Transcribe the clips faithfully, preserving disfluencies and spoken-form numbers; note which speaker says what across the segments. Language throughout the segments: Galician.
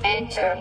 Speaker 1: Enter.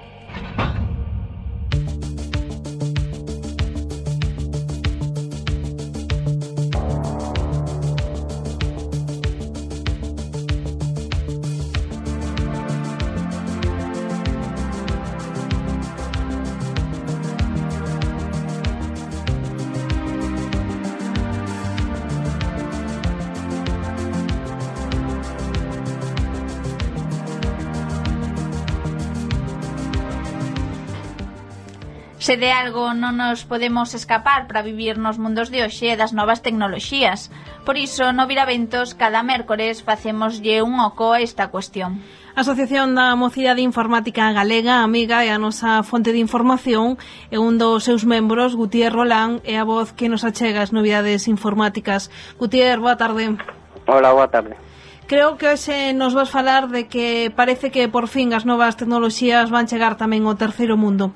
Speaker 2: Se de algo non nos podemos escapar para vivir nos mundos de hoxe das novas tecnoloxías. Por iso, no Viraventos, cada mércores facémoslle un oco a esta cuestión.
Speaker 3: A Asociación da Mocidade Informática Galega, amiga, é a nosa fonte de información e un dos seus membros, Gutiérrez Rolán, é a voz que nos achega as novidades informáticas. Gutiérrez, boa tarde.
Speaker 4: Hola, boa tarde.
Speaker 3: Creo que hoxe nos vas falar de que parece que por fin as novas tecnoloxías van chegar tamén ao terceiro mundo.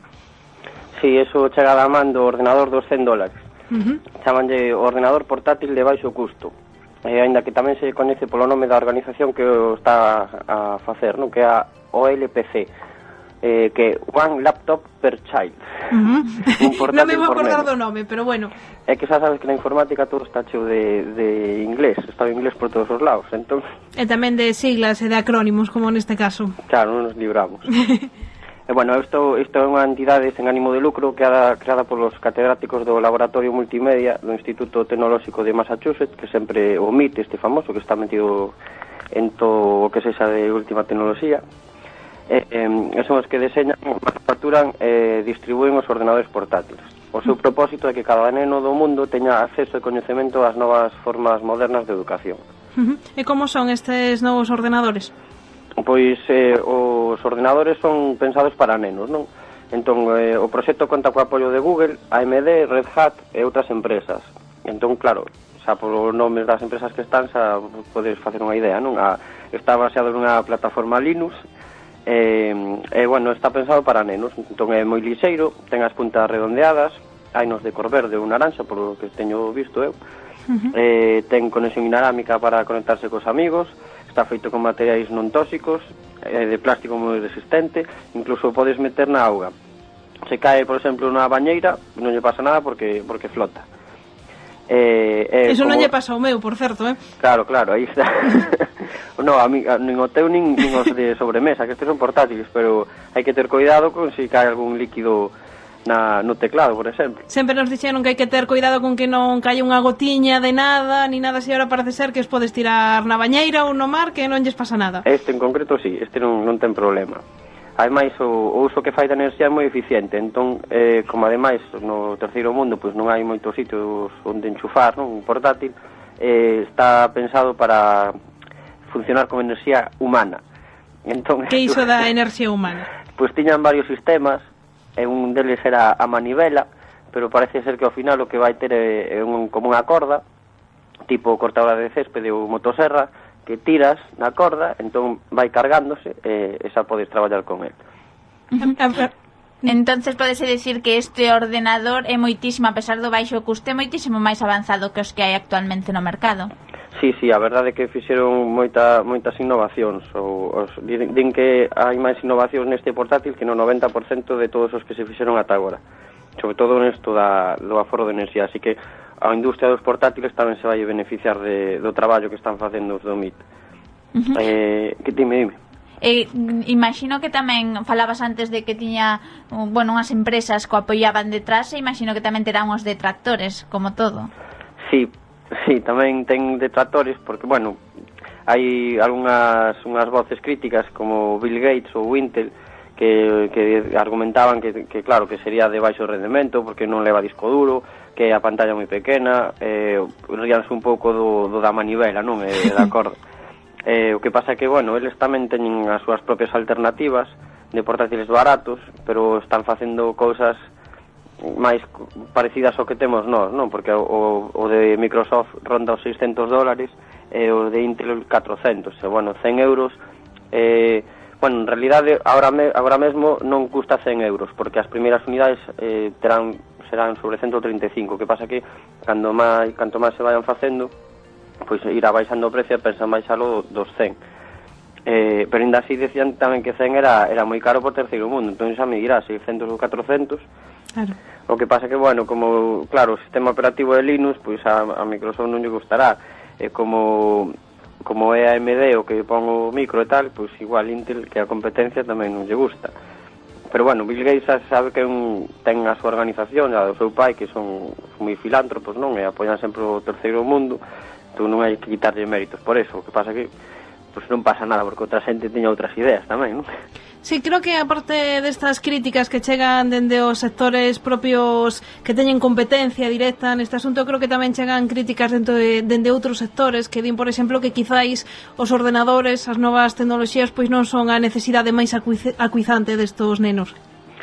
Speaker 4: Sí, eso chega da man do ordenador dos cen dólares.
Speaker 3: Uh-huh.
Speaker 4: Chamanlle ordenador portátil de baixo custo. E aínda que tamén se coñece polo nome da organización que o está a facer, non? Que é a O L P C, eh, que é One Laptop Per Child.
Speaker 3: Uh-huh.
Speaker 4: Un portátil
Speaker 3: non me vou acordar
Speaker 4: por
Speaker 3: do nome, pero bueno.
Speaker 4: É que xa sabes que na informática todo está cheo de, de inglés, está en inglés por todos os lados, entón...
Speaker 3: E tamén de siglas e de acrónimos, como neste caso.
Speaker 4: Claro, non nos libramos. E, bueno, isto, isto é unha entidade sen ánimo de lucro creada, creada polos catedráticos do Laboratorio Multimedia do Instituto Tecnolóxico de Massachusetts, que sempre o M I T, este famoso, que está metido en todo o que sexa de última tecnoloxía. E, e son os que deseñan, manufacturan e distribúen os ordenadores portátiles. O seu propósito é que cada neno do mundo teña acceso e coñecemento ás novas formas modernas de educación.
Speaker 3: Uh-huh. E como son estes novos ordenadores?
Speaker 4: Pois eh, os ordenadores son pensados para nenos, non? Entón, eh, o proxecto conta co apoio de Google, A M D, Red Hat e outras empresas. Entón, claro, xa polo nomes das empresas que están, xa podes facer unha idea, non? A, está baseado nunha plataforma Linux, e, e, bueno, está pensado para nenos. Entón, é moi lixeiro, ten as puntas redondeadas, hai nos de cor verde ou naranxa, polo que teño visto eu. Uh-huh. eh, ten conexión inalámbrica para conectarse cos amigos, está feito con materiais non tóxicos, eh, de plástico moi resistente, incluso podes meter na auga. Se cae, por exemplo, na bañeira, non lle pasa nada porque porque flota. Eh, eh,
Speaker 3: Eso
Speaker 4: como...
Speaker 3: non lle pasa ao meu, por certo, eh?
Speaker 4: Claro, claro, aí está. No, a mí, nin o teu nin, nin os de sobremesa, que estes son portátiles, pero hai que ter cuidado con se cae algún líquido na, no teclado, por exemplo.
Speaker 3: Sempre nos dixeron que hai que ter cuidado con que non caia unha gotiña de nada, ni nada, se ahora parece ser que os podes tirar na bañeira ou no mar, que non lles pasa nada.
Speaker 4: Este en concreto sí, este non, non ten problema. Ademais, o, o uso que fai da enerxía é moi eficiente, entón, eh, como ademais no terceiro mundo pois non hai moitos sitios onde enchufar, non, un portátil, eh, está pensado para funcionar con enerxía humana. Entón,
Speaker 3: que iso da enerxía humana?
Speaker 4: Pois tiñan varios sistemas, e un deles era a manivela, pero parece ser que ao final o que vai ter é un, como unha corda, tipo cortadora de céspede ou motosserra, que tiras na corda, entón vai cargándose e, e xa podes traballar con el.
Speaker 2: Entonces podese decir que este ordenador é moitísimo, a pesar do baixo custo, é moitísimo máis avanzado que os que hai actualmente no mercado.
Speaker 4: Sí, sí, a verdade é que fixeron moita, moitas innovacións. O, os, din, din que hai máis innovacións neste portátil que no noventa por cento de todos os que se fixeron ata agora. Sobre todo nesto da, do aforo de enerxía. Así que a industria dos portátiles tamén se vai beneficiar de, do traballo que están facendo os do M I T. Uh-huh. Eh, que dime, dime.
Speaker 2: E, imagino que tamén falabas antes de que tiña, bueno, unhas empresas que o apoiaban detrás, e imagino que tamén terán os detractores, como todo.
Speaker 4: Sí, sí, tamén ten detractores, porque, bueno, hai algunhas unhas voces críticas como Bill Gates ou Intel que, que argumentaban que, que, claro, que sería de baixo rendemento porque non leva disco duro, que a pantalla moi pequena, eh, ríanse un pouco do, do da manivela, non? Eh, de acordo. Eh, o que pasa é que, bueno, eles tamén teñen as súas propias alternativas de portátiles baratos, pero están facendo cousas máis parecidas ao que temos nós, non? Porque o, o de Microsoft ronda os seiscentos dólares e o de Intel catrocentos, e, bueno, cen euros, eh, bueno, en realidade, agora, me, agora mesmo non custa cen euros, porque as primeiras unidades eh, terán, serán sobre ciento treinta e cinco, que pasa que, cando máis, canto máis se vayan facendo, pois irá baixando o precio e pensan baixalo dos cen. eh, pero ainda así decían tamén que cen era, era moi caro por terceiro mundo, entón xa me dirá seiscentos ou catrocentos.
Speaker 3: Claro.
Speaker 4: O que pasa que, bueno, como, claro, o sistema operativo de Linux, pois a, a Microsoft non lle gustará, e como como é A M D o que pon o micro e tal, pois igual Intel, que a competencia tamén non lle gusta. Pero, bueno, Bill Gates sabe que un, ten a súa organización, a do seu pai, que son moi filántropos, non? E apoian sempre o terceiro mundo, entón non hai que quitarlle méritos por eso. O que pasa que, pois non pasa nada, porque outra xente teña outras ideas tamén, non?
Speaker 3: Sí, creo que aparte destas críticas que chegan dende os sectores propios que teñen competencia directa neste asunto, creo que tamén chegan críticas dentro de, dende outros sectores que din, por exemplo, que quizáis os ordenadores, as novas tecnoloxías, pois non son a necesidade máis acuizante destos nenos.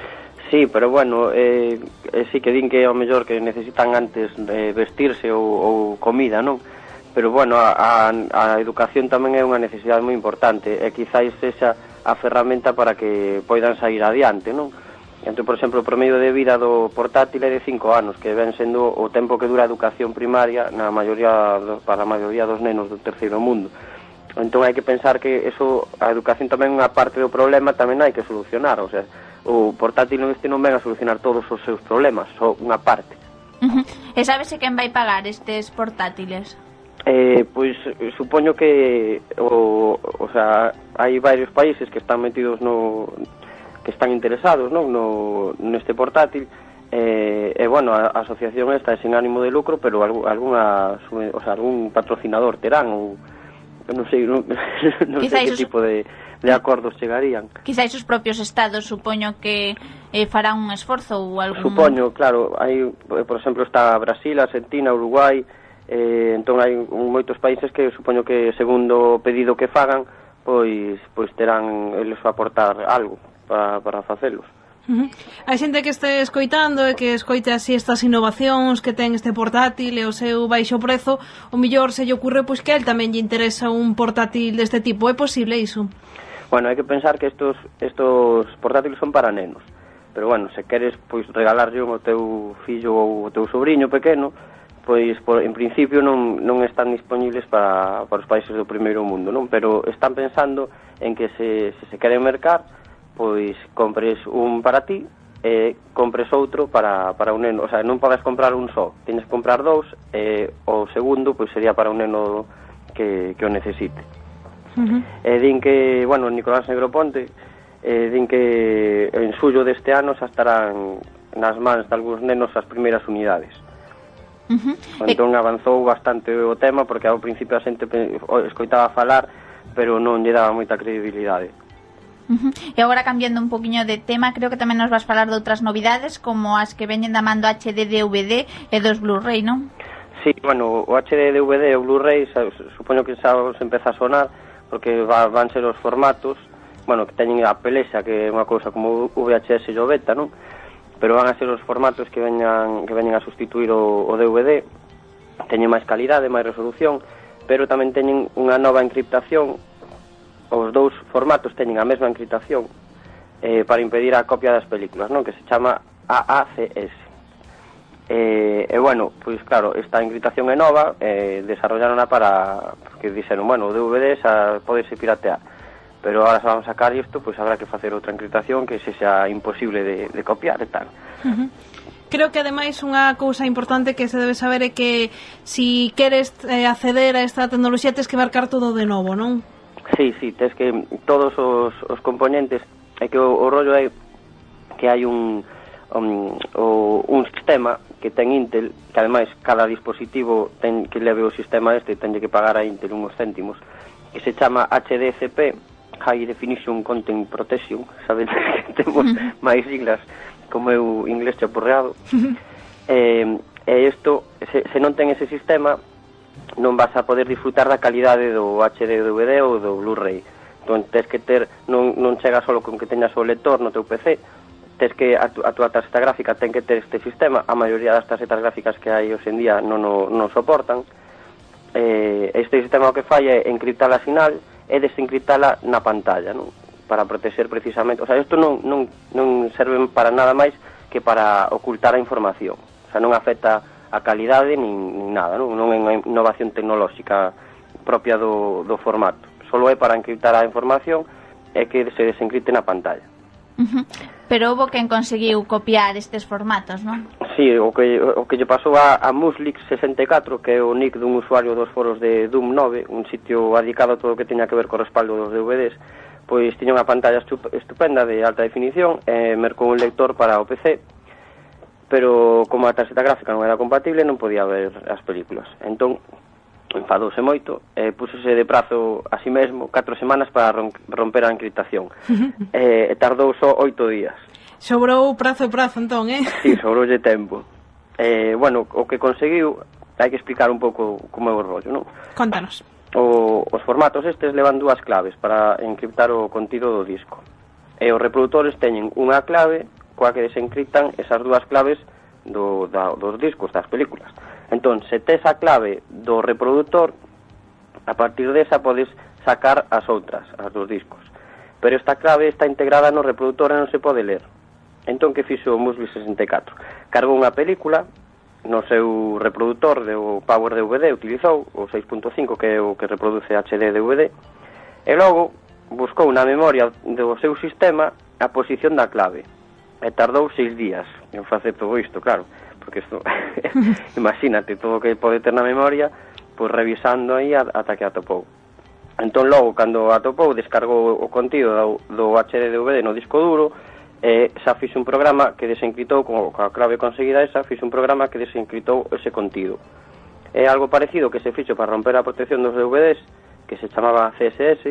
Speaker 4: Sí, pero bueno, eh, eh, sí que din que ao mellor que necesitan antes eh, vestirse ou, ou comida, non? Pero bueno, a, a, a educación tamén é unha necesidade moi importante, e quizáis esa a ferramenta para que poidan sair adiante, non? Entón, por exemplo, o promedio de vida do portátil é de cinco anos, que ven sendo o tempo que dura a educación primaria na maioría do, para a maioría dos nenos do terceiro mundo. Entón hai que pensar que eso, a educación tamén é unha parte do problema, tamén hai que solucionar, o sea, o portátil este non ven a solucionar todos os seus problemas, só unha parte.
Speaker 2: Uh-huh. E sabese quen vai pagar estes portátiles?
Speaker 4: Eh, pois supoño que o, o sea, hai varios países que están metidos no que están interesados, non, no neste portátil. Eh, e bueno, a, a asociación esta é sin ánimo de lucro, pero algu, alguna, o sea, algún patrocinador terán ou non sei, non, non sei que os... tipo de, de acordos chegarían.
Speaker 2: Quizáis os propios estados, supoño que eh, farán un esforzo ou algún...
Speaker 4: Supoño, claro, hai, por exemplo, está Brasil, Argentina, Uruguai. Eh, entón hai moitos países que supoño que segundo o pedido que fagan, pois pois terán eles a aportar algo para, para facelos.
Speaker 3: Uh-huh. Hai xente que este escoitando e que escoite así estas innovacións que ten este portátil e o seu baixo prezo, o millor se lle ocurre pois que a él tamén lle interesa un portátil deste tipo. É posible iso?
Speaker 4: Bueno, hai que pensar que estos estos portátiles son para nenos, pero bueno, se queres pois regalarlle un ao teu fillo ou ao teu sobrinho pequeno, pois por, en principio non, non están disponibles para, para os países do primeiro mundo, non? Pero están pensando en que se, se se queren mercar, pois compres un para ti e compres outro para, para un neno. O sea, non podes comprar un só, tienes que comprar dous, e o segundo pois sería para un neno que, que o necesite. Uh-huh. E din que, bueno, Nicolás Negroponte eh, din que en xullo deste ano xa estarán nas mans de algúns nenos as primeiras unidades. Uh-huh. Entón avanzou bastante o tema, porque ao principio a xente escoitaba falar, pero non lle daba moita credibilidade.
Speaker 2: Uh-huh. E agora, cambiando un poquinho de tema, creo que tamén nos vas falar de outras novidades, como as que veñen da man do H D D V D e dos Blu-ray, non?
Speaker 4: Sí, bueno, o H D D V D e o Blu-ray supoño que xa os empeza a sonar, porque va, van ser os formatos, bueno, que teñen a pelexa, que é unha cousa como V H S e o beta, non? Pero van a ser os formatos que veñan que veñen a sustituir o, o D V D. Teñen máis calidade, máis resolución, pero tamén teñen unha nova encriptación. Os dous formatos teñen a mesma encriptación eh, para impedir a copia das películas, non? Que se chama A A C S. E, e bueno, pois claro, esta encriptación é nova, eh, desarrollaronha para, porque dixeron, bueno, o D V D xa podese piratear, pero agora se vamos a sacar isto, pois habrá que facer outra encriptación que se xa imposible de, de copiar e tal.
Speaker 3: Uh-huh. Creo que ademais unha cousa importante que se debe saber é que si queres eh, acceder a esta tecnoloxía tes que marcar todo de novo, non?
Speaker 4: Sí, sí, tes que todos os, os componentes, é que o, o rollo é que hai un, un, o, un sistema que ten Intel, que ademais cada dispositivo ten que leve o sistema este, tenlle que pagar a Intel uns céntimos, que se chama H D C P, High Definition Content Protection, saben que temos máis siglas, como eu inglés chapurreado. eh, e isto, se, se non ten ese sistema, non vas a poder disfrutar da calidade do H D D V D ou do Blu-ray. Entón, tens que ter, non, non chega solo con que teñas o lector no teu P C, tens que, a, tu, a tua tarxeta gráfica ten que ter este sistema. A maioría das tarxetas gráficas que hai hoxe en día non o non soportan. Eh, este sistema o que fai é encriptar a sinal e desencriptala na pantalla, non? Para proteger precisamente, o sea, isto non, non, non serve para nada máis que para ocultar a información, o sea, non afecta a calidade nin, nin nada, non, non é unha innovación tecnolóxica propia do, do formato, solo é para encriptar a información e que se desencripte na pantalla.
Speaker 2: Uh-huh. Pero houve quen conseguiu copiar estes formatos, non?
Speaker 4: Sí, o que, o que lle pasou a, a Muslix sesenta e catro, que é o nick dun usuario dos foros de Doom nove, un sitio dedicado a todo o que teña que ver co respaldo dos D V Ds, pois tiña unha pantalla estupenda de alta definición e mercou un lector para o P C, pero como a tarxeta gráfica non era compatible non podía ver as películas. Entón, enfadouse moito e púsose de prazo a si mesmo catro semanas para romper a encriptación. e tardou só oito días.
Speaker 3: Sobrou prazo e prazo, entón, eh?
Speaker 4: Sí, sobroulle tempo. Eh, bueno, o que conseguiu, hai que explicar un pouco como é o rollo, non?
Speaker 3: Contanos.
Speaker 4: O, os formatos estes levan dúas claves para encriptar o contido do disco. E os reproductores teñen unha clave coa que desencriptan esas dúas claves do, da, dos discos, das películas. Entón, se tes a clave do reproductor, a partir desa podes sacar as outras, as dos discos. Pero esta clave está integrada no reproductor e non se pode ler. Entón, que fixo o Muslix sesenta e catro? Cargou unha película no seu reproductor do Power D V D, utilizou o seis punto cinco, que é o que reproduce H D D V D, e logo buscou na memoria do seu sistema a posición da clave. E tardou seis días en facer todo isto, claro, porque isto, imagínate, todo o que pode ter na memoria, pois revisando aí ata que atopou. Entón, logo, cando atopou, descargou o contido do, do H D D V D no disco duro, e xa fixe un programa que desencriptou, con a clave conseguida esa, fixe un programa que desencriptou ese contido. É algo parecido que se fixo para romper a protección dos D V Ds, que se chamaba C S S,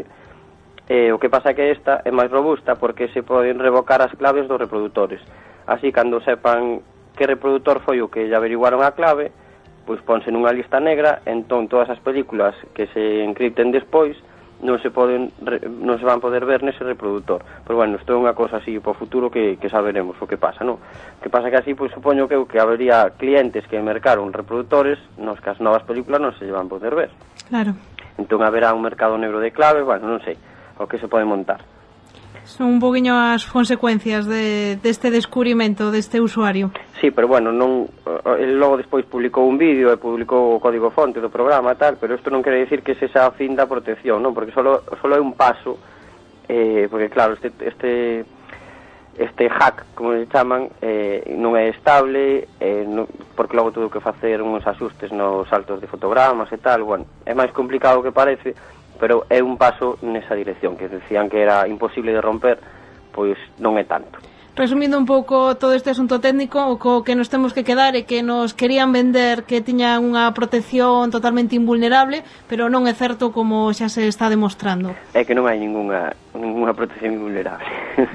Speaker 4: e o que pasa é que esta é máis robusta porque se poden revocar as claves dos reproductores. Así, cando sepan que reproductor foi o que lle averiguaron a clave, pois ponse nunha lista negra, entón todas as películas que se encripten despois non se poden non se van poder ver nese reproductor. Pero bueno, isto é unha cosa así po futuro que, que saberemos o que pasa, non? O que pasa que así, pois supoño que, que habería clientes que mercaron reproductores nos que as novas películas non se van poder ver.
Speaker 3: Claro.
Speaker 4: Entón haberá un mercado negro de claves, bueno, non sei o que se pode montar.
Speaker 3: Son un poquinho as consecuencias de, deste descubrimento deste usuario.
Speaker 4: Sí, pero bueno, non, el logo despois publicou un vídeo e publicou o código fonte do programa e tal, pero isto non quere dicir que se xa a fin da protección, non? Porque solo, solo é un paso, eh, porque claro, este, este, este hack, como se chaman, eh, non é estable, eh, non, porque logo tuvo que facer uns axustes nos saltos de fotogramas e tal, bueno, é máis complicado que parece, pero é un paso nesa dirección, que decían que era imposible de romper, pois non é tanto.
Speaker 3: Resumindo un pouco todo este asunto técnico, o co que nos temos que quedar é que nos querían vender que tiñan unha protección totalmente invulnerable, pero non é certo como xa se está demostrando.
Speaker 4: É que non hai ninguna, ninguna protección invulnerable.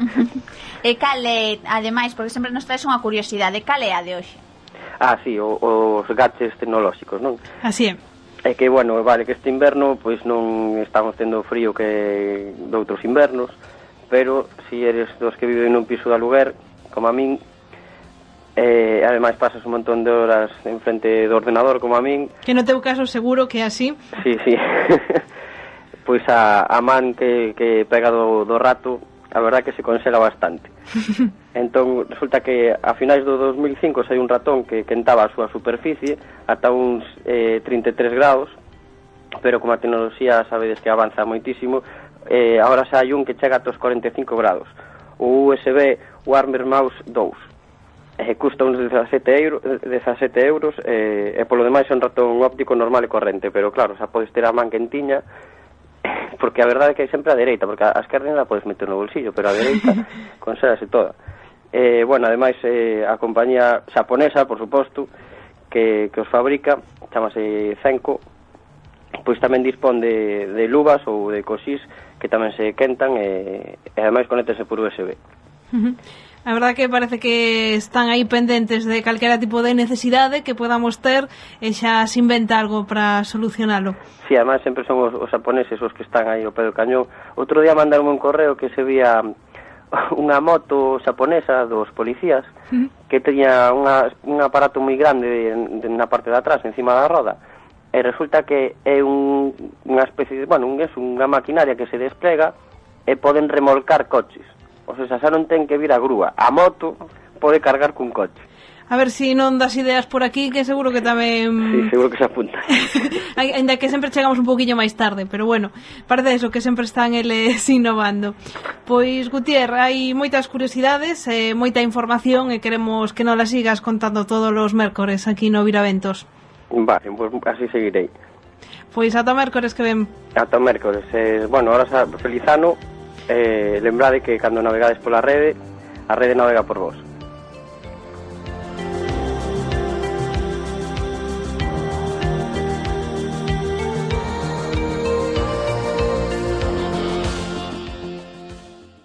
Speaker 2: E cal é, ademais, porque sempre nos traes unha curiosidade, cal é a de hoxe?
Speaker 4: Ah, sí, o, os gadgets tecnolóxicos, non?
Speaker 3: Así é.
Speaker 4: É que, bueno, vale, que este inverno pois non estamos tendo frío que de outros invernos, pero si eres dos que viven nun piso de aluguer, como a min, eh, ademais pasas un montón de horas en frente do ordenador, como a min...
Speaker 3: Que no teu caso seguro que é así.
Speaker 4: Sí, sí. Pois a, a man que, que pega do, do rato, a verdad que se consela bastante. Entón, resulta que a finais do dos mil cinco sai un ratón que quentaba a súa superficie ata uns eh, trinta e tres grados, pero como a tecnoloxía sabedes que avanza moitísimo, eh, agora xa hai un que chega ata os cuarenta e cinco grados. O U S B Warmer Mouse dous. Eh, custa uns dezasete euros, eh, e polo demais é un ratón óptico normal e corrente, pero claro, xa podes ter a man quentiña, porque a verdade é que é sempre a dereita, porque a esquerda non a podes meter no bolsillo, pero a dereita consérase toda. Eh, bueno, ademais, eh, a compañía xaponesa, por suposto, que, que os fabrica, chamase Zenko, pois tamén dispón de, de luvas ou de cosís que tamén se quentan e, e ademais conéctense por U S B.
Speaker 3: Uh-huh. A verdade que parece que están aí pendentes de calquera tipo de necesidade que podamos ter e xa se inventa algo para solucionalo.
Speaker 4: Sí, ademais sempre son os, os japoneses os que están aí ao pé do cañón. Outro día mandaron un correo que se vía unha moto xaponesa dos policías uh-huh. que teña unha, un aparato moi grande de, de, na parte de atrás, encima da roda, e resulta que é un, unha especie de, bueno, un, é unha maquinaria que se desplega e poden remolcar coches. O sea, xa non ten que vir a grúa. A moto pode cargar cun coche.
Speaker 3: A ver se si non das ideas por aquí, que seguro que tamén...
Speaker 4: Sí, seguro que se apunta.
Speaker 3: Ainda que sempre chegamos un poquinho máis tarde, pero bueno, parece eso, que sempre están eles innovando. Pois, Gutier, hai moitas curiosidades, eh, moita información e queremos que non la sigas contando todos os mércores aquí no Viraventos.
Speaker 4: Vale, pois pues así seguirei.
Speaker 3: Pois ata mércores que ven.
Speaker 4: Ata mércores. Eh, bueno, ahora xa, feliz ano. Eh, lembrade que cando navegades pola rede, a rede navega por vos.